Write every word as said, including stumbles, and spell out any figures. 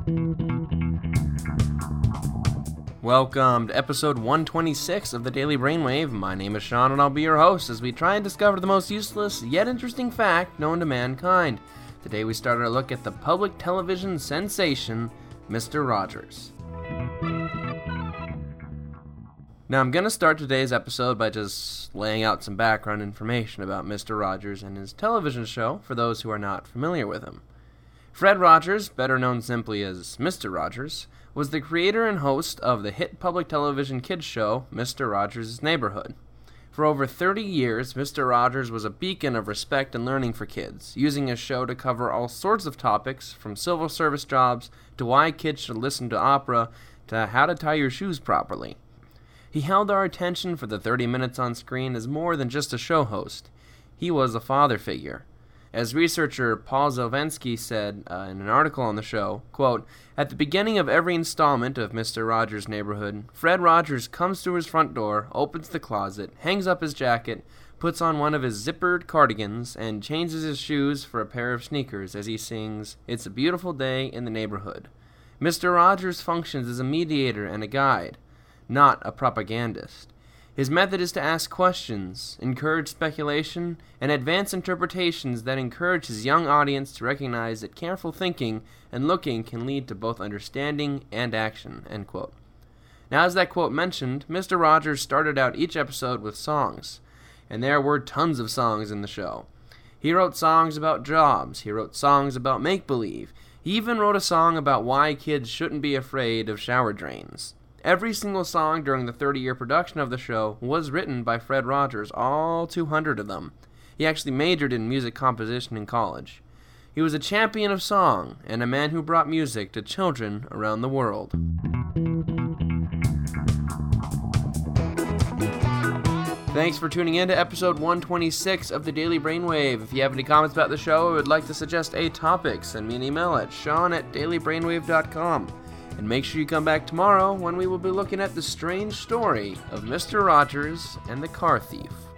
Welcome to episode one twenty-six of the Daily Brainwave. My name is Sean and I'll be your host as we try and discover the most useless yet interesting fact known to mankind. Today we start our look at the public television sensation, Mister Rogers. Now I'm going to start today's episode by just laying out some background information about Mister Rogers and his television show for those who are not familiar with him. Fred Rogers, better known simply as Mister Rogers, was the creator and host of the hit public television kids show, Mister Rogers' Neighborhood. For over thirty years, Mister Rogers was a beacon of respect and learning for kids, using his show to cover all sorts of topics, from civil service jobs, to why kids should listen to opera, to how to tie your shoes properly. He held our attention for the thirty minutes on screen as more than just a show host. He was a father figure. As researcher Paul Zelensky said uh, in an article on the show, quote, "At the beginning of every installment of Mister Rogers' Neighborhood, Fred Rogers comes to his front door, opens the closet, hangs up his jacket, puts on one of his zippered cardigans, and changes his shoes for a pair of sneakers as he sings, 'It's a Beautiful Day in the Neighborhood.' Mister Rogers functions as a mediator and a guide, not a propagandist. His method is to ask questions, encourage speculation, and advance interpretations that encourage his young audience to recognize that careful thinking and looking can lead to both understanding and action." End quote. Now, as that quote mentioned, Mister Rogers started out each episode with songs, and there were tons of songs in the show. He wrote songs about jobs, he wrote songs about make-believe, he even wrote a song about why kids shouldn't be afraid of shower drains. Every single song during the thirty-year production of the show was written by Fred Rogers, all two hundred of them. He actually majored in music composition in college. He was a champion of song and a man who brought music to children around the world. Thanks for tuning in to episode one twenty-six of the Daily Brainwave. If you have any comments about the show or would like to suggest a topic, send me an email at sean at daily brainwave dot com. And make sure you come back tomorrow when we will be looking at the strange story of Mister Rogers and the car thief.